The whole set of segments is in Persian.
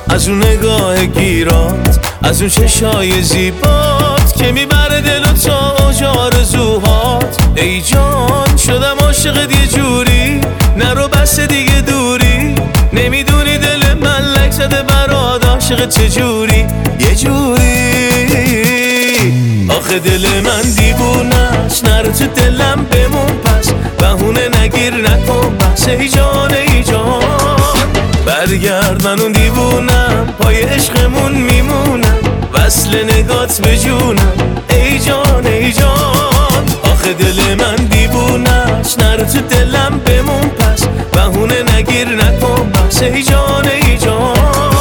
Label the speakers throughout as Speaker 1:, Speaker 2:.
Speaker 1: از اون نگاه گیرات، از اون چشای زیبات که میبره دلو تا اوج آرزوهات. ای جان شدم عاشقت یه جوری، نرو بس دیگه دوری. نمیدونی دل من لک زده برات عاشق چجوری، یه جوری. آخه دل من دیوونه‌ست، نرو تو دلم بمون پس، بهونه نگیر نکن بس. ای جان ای جان برگرد، من اون دیوونم پای عشقمون میمونم، وصل نگات به جونم. ای جان ای جان آخه دل من دیوونه‌ست، نرو تو دلم بمون پس، بهونه نگیر نکن بس. ای جان ای جان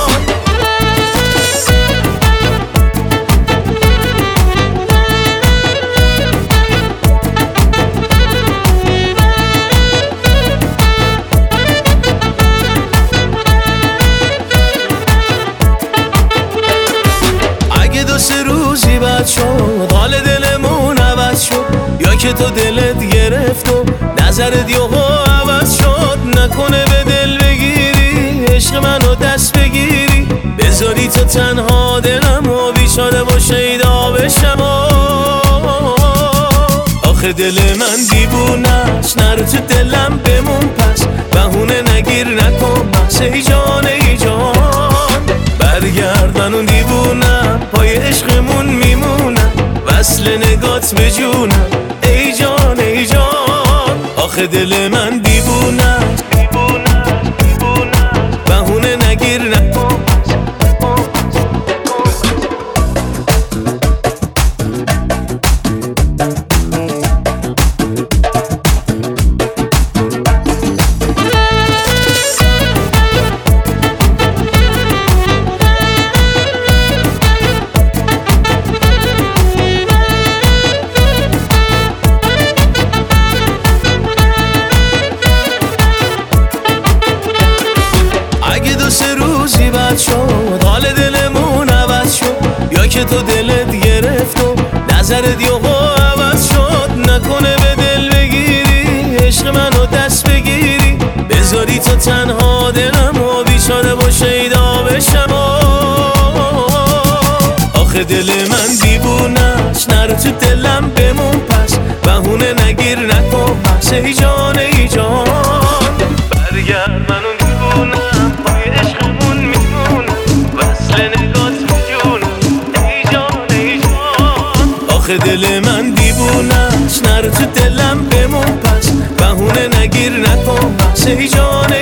Speaker 1: سه روزی بعد شد حال دلمون عوض شد، یا که تو دلت گرفت و نظرت یهو عوض شد. نکنه به دل بگیری عشق منو دست بگیری، بذاری تو تنها دلم و بیچاره و شیدا بشم. آخه دل من دیوونه‌ست، نرو تو دلم بمون پس، بهونه نگیر نکن بس. ای جان ای جان برگرد، من اون دیوونم پای عشقمون میمونم، وصل نگات به جونم. ای جان ای جان آخه دل من دیوونه‌ست، بهونه نگیر نکن. سه روزی بعد شد حال دلمون عوض شد، یا که تو دلت گرفت و نظرت یهو عوض شد. نکنه به دل بگیری عشق منو دست بگیری، بذاری تو تنها دلم و بیچاره و شیدا بشم. آخه دل من دیوونه‌ست، نرو تو دلم بمون پس، بهونه نگیر نکن بس. ای جان ای جان برگرد، من اون دیوونم پای عشقمون میمونم، وصل نگات به جونم. ای جان ای جان آخه دل من دیوونه‌ست، نرو تو دلم بمون پس، بهونه نگیر نکن بس. ای جان